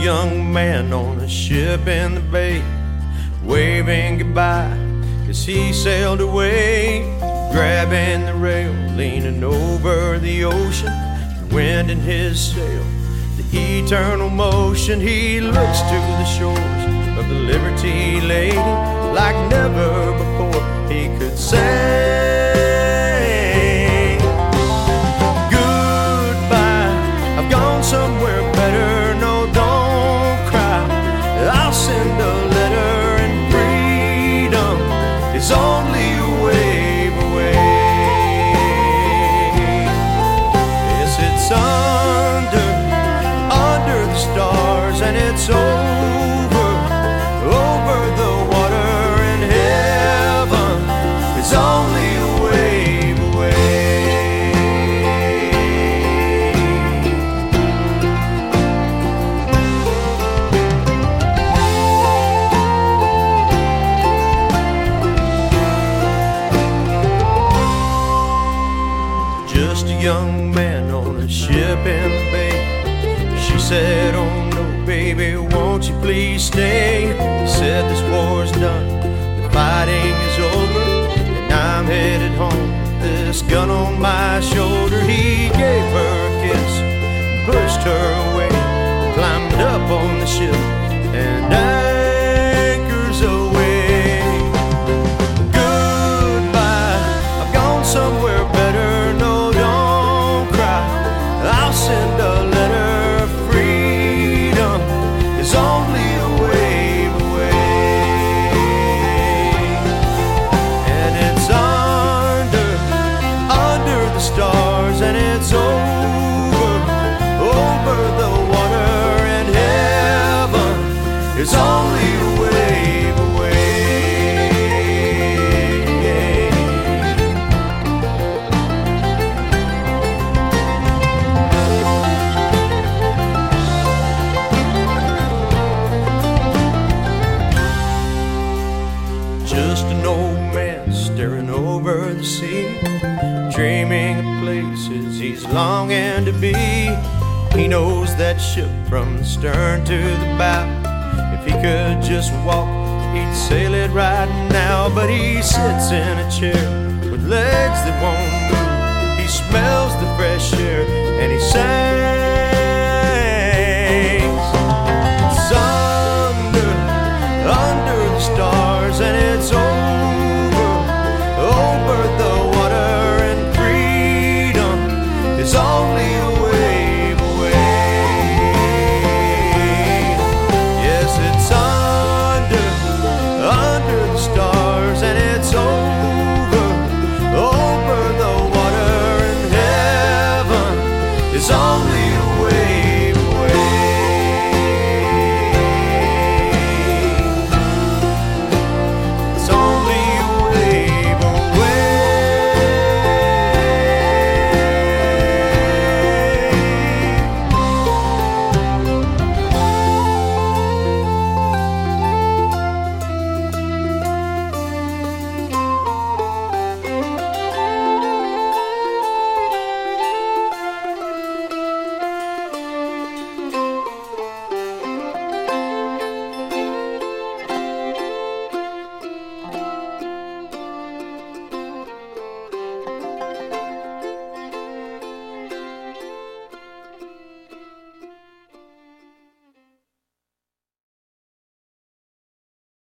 young man on a ship in the bay, waving goodbye as he sailed away, grabbing the rail, leaning over the ocean, the wind in his sail, the eternal motion. He looks to the shores of the Liberty Lady like never before he could say goodbye. I've gone somewhere better, no, don't cry. I'll send a letter and freedom is only a wave away. Yes, it's under the stars, and it's over the water, and heaven is only a wave away. Just a young man on a ship in the bay. She said, oh no, baby, won't you please stay? He said, this war's done, the fighting is over, and I'm headed home, this gun on my shoulder. He gave her a kiss, pushed her away, climbed up on the ship, and anchors away. Goodbye, I've gone somewhere better, no, don't cry. I'll send a letter. It's only a wave away, and it's under the stars, and it's over the water, and heaven is only a wave away. Just an old man staring over the sea, dreaming of places he's longing to be. He knows that ship from the stern to the bow. If he could just walk, he'd sail it right now. But he sits in a chair with legs that won't move. He smells the fresh air and he says